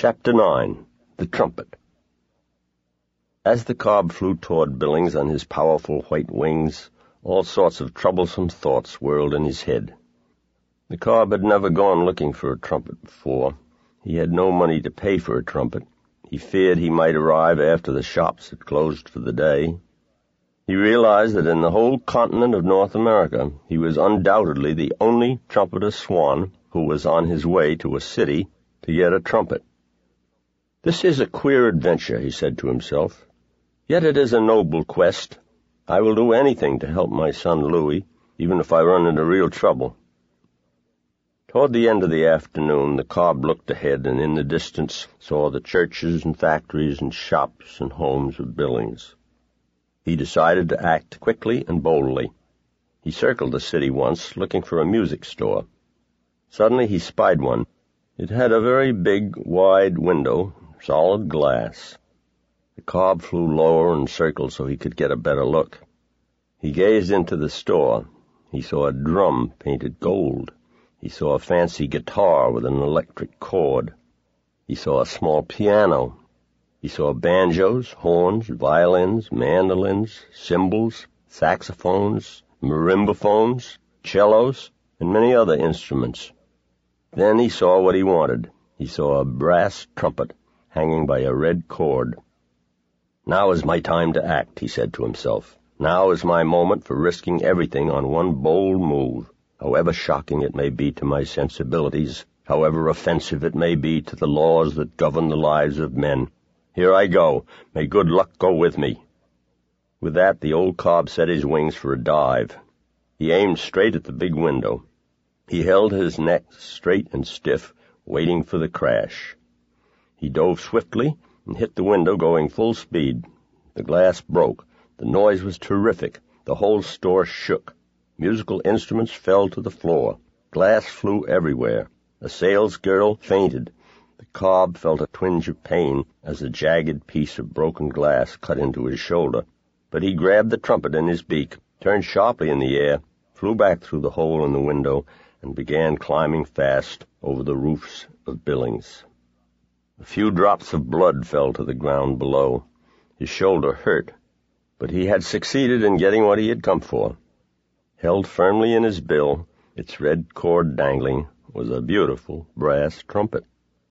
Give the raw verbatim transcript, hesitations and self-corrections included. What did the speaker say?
Chapter nine. The Trumpet. As the cob flew toward Billings on his powerful white wings, all sorts of troublesome thoughts whirled in his head. The cob had never gone looking for a trumpet before. He had no money to pay for a trumpet. He feared he might arrive after the shops had closed for the day. He realized that in the whole continent of North America he was undoubtedly the only trumpeter swan who was on his way to a city to get a trumpet. "This is a queer adventure," he said to himself. "Yet it is a noble quest. I will do anything to help my son Louis, even if I run into real trouble." Toward the end of the afternoon, the cob looked ahead and in the distance saw the churches and factories and shops and homes of Billings. He decided to act quickly and boldly. He circled the city once, looking for a music store. Suddenly he spied one. It had a very big, wide window, solid glass. The cob flew lower and circled so he could get a better look. He gazed into the store. He saw a drum painted gold. He saw a fancy guitar with an electric cord. He saw a small piano. He saw banjos, horns, violins, mandolins, cymbals, saxophones, marimbaphones, cellos, and many other instruments. Then he saw what he wanted. He saw a brass trumpet hanging by a red cord. "Now is my time to act," he said to himself. "Now is my moment for risking everything on one bold move, however shocking it may be to my sensibilities, however offensive it may be to the laws that govern the lives of men. Here I go. May good luck go with me." With that, the old cob set his wings for a dive. He aimed straight at the big window. He held his neck straight and stiff, waiting for the crash. He dove swiftly and hit the window, going full speed. The glass broke. The noise was terrific. The whole store shook. Musical instruments fell to the floor. Glass flew everywhere. A salesgirl fainted. The cob felt a twinge of pain as a jagged piece of broken glass cut into his shoulder. But he grabbed the trumpet in his beak, turned sharply in the air, flew back through the hole in the window, and began climbing fast over the roofs of Billings. A few drops of blood fell to the ground below. His shoulder hurt, but he had succeeded in getting what he had come for. Held firmly in his bill, its red cord dangling, was a beautiful brass trumpet.